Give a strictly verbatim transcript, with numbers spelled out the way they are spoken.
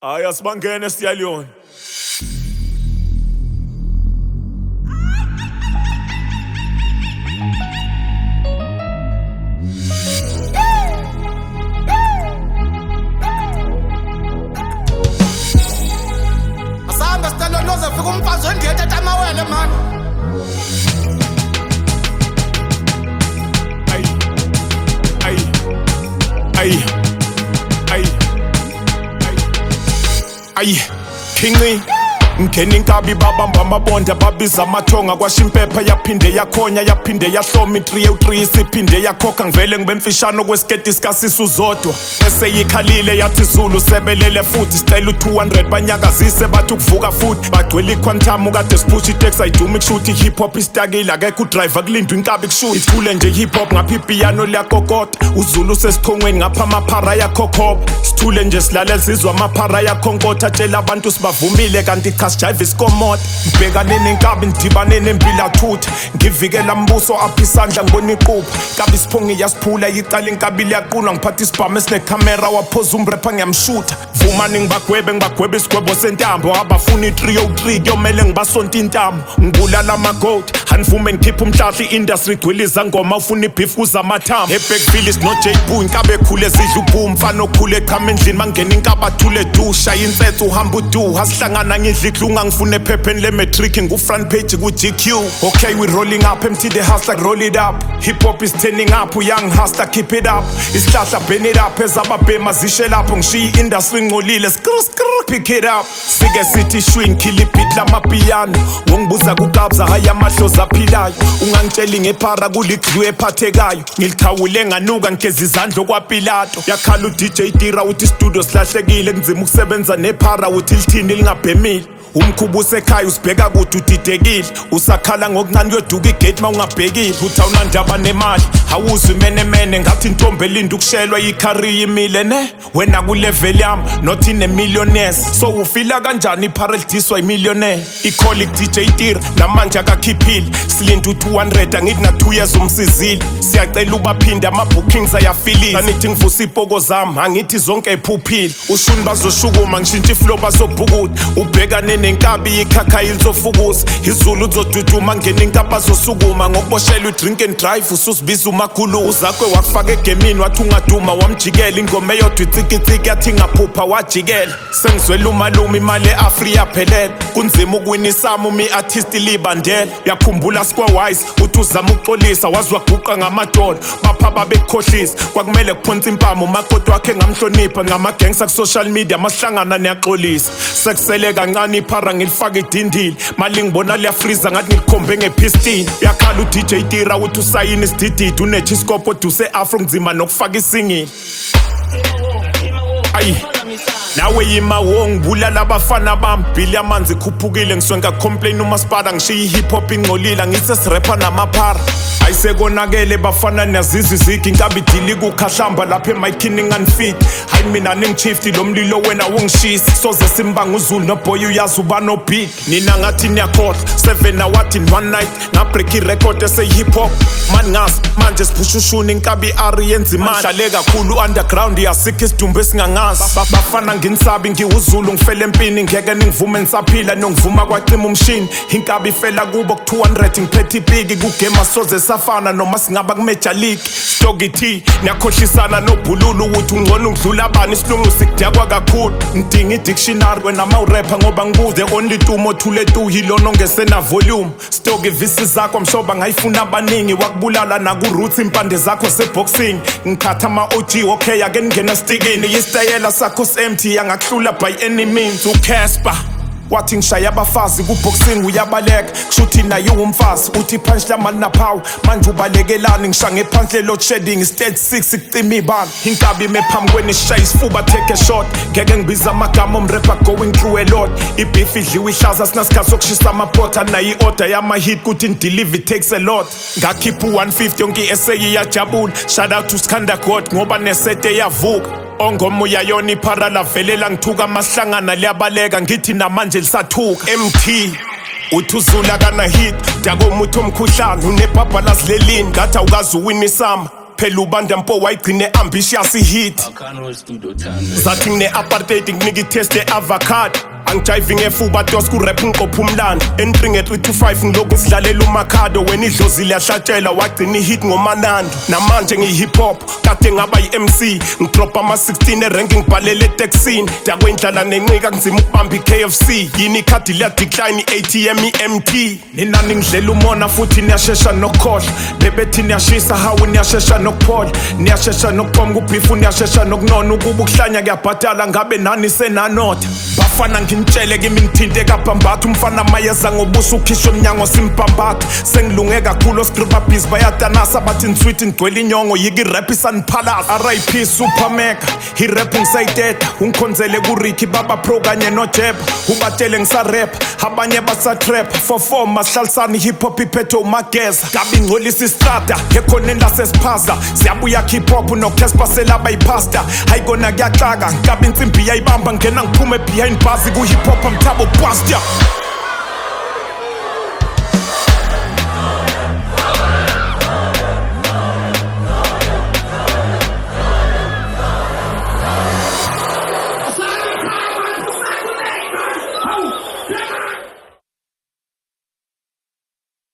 Hayi asibangene siyaliyona. Asamba sicela noze fika umfazi wendiyethe tamawele man. Ay. Ay. Ay. Ay. Ay. Kingi ngeni inkabi babamba amabonda babiza amathonga kwasha impepha yaphinde yakhonya yaphinde yahloma i-three oh three isiphinde yakhokha ngivele ngibemfishano kwesiketi sikasisu zodwa eseyikhalile yathi Zulu sebelele futhi sicela u-two hundred banyakazise bathi ukuvuka futhi bagcwele iquantum kade siphusha itex ayiduma ikushuthi hip hop istakile akekho udriver kulindwa inkabi kushuthi ithule nje hip hop ngapha ipiano liyakokota uZulu sesikhongweni ngapha amaphara yakhokhoba sithule nje silale sizwa amaphara yakhonkotha tshela abantu sibavumile kanti jive iskomota ngibhekane nenkabi ndibane nempila thutha ngivikela mbuso apha isandla ngibona iqupha kabi siphongi yasiphula icala inkabi liyaqulwa ngiphatha isibhamu esinecamera waphoza umrepha ngiyamshutha vumani ngibagwebe ngibagwebe isigwebo sentambo abafuna i-three oh three kuyomele ngibasonta intambo ngibulala amagoat hanivume ngikhipha umhlahla i-industry gwiliza ngoma ufuna ibeef kuza amathambo eBackville no J Boo inkabe ekhule zidla ubhu mfana okhule echama endlini mangena inkaba athule dusha insethu uhamba udu hasihlangana ngidla ungangifune ephepheni le-matric ngu-front page ku-G Q. Okay, we rolling up, empty the house like roll it up. Hip hop is turning up, young hustler keep it up. Isihlahla burn it up, ezababhema zishe lapho ngishiya i-industry ngcolile skr skr pick it up. Sike sithi shwing kill beat lamapiyano. Wongibuza kukabza hayi amahlozi aphilayo. Ungangitsheli ngephara kuliglu ephathekayo. Ngilikhawule nganuka ngigeza izandla kwaPilato. Yakhala u-D J Tira uthi studio silahlekile ngizima ukusebenza nephara uthi lithini lingabhemile. Umkhubu usekhaya usibheka kuthi udidekile usakhala ngokuncane kuyoduka igate mawungabhekile uthi awunandaba nemali awuzwi menemene ngathi intombi elinda ukushelwa icareer imile ne wena kulevel yami not in a millionaires so ufila kanjani iparadiswa imillionaire icolleague D J Tira namanje akakhiphile silinda u-two hundred angithi na two years umsizile siyacela ubaphinda ama-bookings ayafilile anithi ngivusa ipoko zami angithi zonke ephuphile ushuni bazoshukuma ngishintsha iflow bazobhukuda ubhekane nenkabi ikhakha ilizofukuza iZulu uzoduduma ngene inkapa zosukuma ngokuboshela u-drink and drive ususibiza umakhulu uzakwe wakufaka egemini wathi ungaduma wamjikela ingoma eyodwa itsikitsiki yathi ngaphupha wajikela sengizwela umalume imali e-Afri yaphelele kunzima ukuwina isamo umi-artist libandela yakhumbula squawise uthi uzama ukuxolisa wazi waguqa ngamadola bapha babekukhohlisa kwakumele kuphonsa impama umakoti wakhe ngamhlonipha ngamagangsta ku-social media masihlangana niyaxolisa sekusele kancane iphara ngilifaka idindile mali ngibona liyafriza ngathi ngilikhombe ngepistini yakhala u-D J Tira uthi usayini isidididi unechiscope oduse afro ngizima nokufaka isingini ayi nawe yima wong bulala abafana bami bhili amanzi khuphukile ngisuke ngacomplain umasipala ngishiya i-hip hop ingcolile ngithe sirapha namaphara ayisekonakele bafana nazizi zigi inkabi dili kukhahlamba lapha emayikhini nganifit hayi mina ningishifti lo mlilo wena wongishisa soze simbanga uZulu noboy uyazi uba no beat nina ngathi niyakhohlwa seven award in one night ngabreak irecord ese-hip hop mani ngazi manje siphusha ushuni inkabi ari yenza imali ngihlale kakhulu underground yasikho isidumbu esingangazi bafana nginisabi ngiwuZulu ngifele empini ngeke ningivume nisaphila nongivuma kwacima umshini inkabi ifela kubo ku-two hundred ngiphethe ipiki kugema soze safana noma singaba ku-Major League stock ithi niyakhohlisana nobhululu ukuthi ungcono ungidlula abani isilungu sikudakwa kakhulu ngidinga i-dictionary wena mawurapha ngoba ngibuze only tumo othule tu yilona ongesena volume stock ivisi zakho mhloba ngayifuna abaningi wakubulala naku-roots impande zakho ze-boxing ngikhatha ama-O G okay ake ningena stikini isitayela sakho s-empty yangakuhlula by any means uCasper wathi ngishaya abafazi ku-boxing uyabaleka kushuthi naye umfazi uthi punch lamali naphawu manje ubalekelani ngisha ngephandle load shedding stage six ikucima ibala inkabi mephambi kweni sishaya isifuba take a shot ngeke ngibiza amagama omrapper going through a lot ibeef idliwe ihlaza sinasikhathi sokushisa amaphotha nayo i-order yama-hit kuthi indelivery takes a lot ngakhipha u-one fifty yonke i-essay iyajabula shout out to Skanda God ngoba nesete yavuka ongomoya yona iphara lavelela ngithuka masihlangana liyabaleka ngithi namanje lisathuka M T uthi uZulu akana hit dakomuthi omkhuhlane unebhabhalazi lelini ngathi awukazi uwina isamba phela ubandampo wayigcine ambitious hit zathi ngine-apartheid nginika itest ye-avocado angijayiving efuba dos kurap ngiqopha umlando entry nge-three to five ngilokhu sidlalela umakhado wena idlozile yahlatshela wagcina ihit ngomanando namanje ngiyi-hip hop kade ngaba yi-M C ngidropa ama-sixteen eranking ngibhalele eteksini dakwendlala nencika ngizima ukubamba i-K F C yini ikhadi liya-decline i-A T M i-M T ninani ngidlela umona futhi niyashesha nokukhohlwa bebethi niyashisa hawu niyashesha nokuphola niyashesha nokubhonga ubhifu niyashesha nokunona ukuba ukuhlanya kuyabhadala ngabe nani senanotha bafana ngintshele kimi ngithinte kabhambatha umfana mayeza ngobuso ukhishwa emnyango simbhambatha sengilunge kakhulu oscriba biz bayadanasa bathi nsweet ngigcwele inyongo yiki rap isaniphalasa R I P Super Mega i-rap ngisayiteta ungikhonzele ku-Ricky Baba Pro kanye nojeba ubatshele ngisarap abanye basatrap for four masihlalisana i-hip hop iphethe umageza gabi ngcolisa istrada ekhoneni lasesiphaza siyabuya hip hop nocasper selaba ipasta hayi kona kuyaxaka gabi insimbi yayibamba ngena ngiphume behind bars ku-hip hop amthabo bust ya